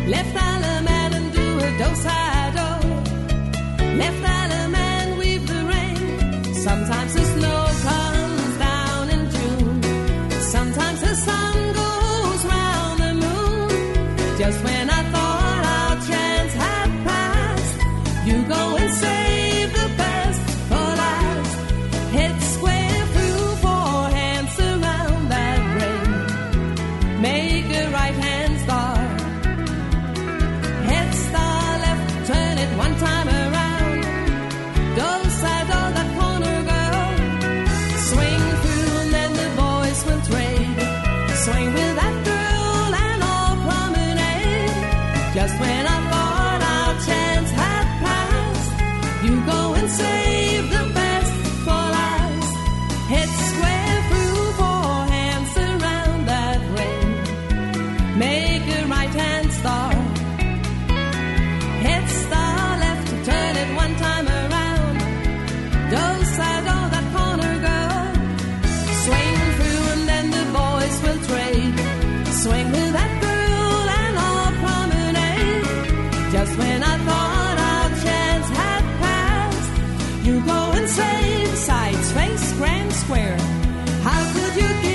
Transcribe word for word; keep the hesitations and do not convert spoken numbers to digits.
Left Island man and do a do-side-do. Left Island man weave the rain. Sometimes the snow comes down in June. Sometimes the sun goes round the moon. Just when I thought our chance had passed, you go and save the best for last. Head square through, four hands around that ring. Make a right hand star. Head star left, turn it one time around. Go side on that corner, girl. Swing through and then the boys will trade. Swing with that girl and all promenade. Just when I thought our chance had passed, you go and save the best for last. Head square through, four hands around that ring. Make a right hand star. Head star left, turn it one time around. Go side on that corner, girl. Swing through and then the boys will trade. Swing with that girl and all promenade. Just when I thought our chance had passed, you go and save sides, face, grand, square. How could you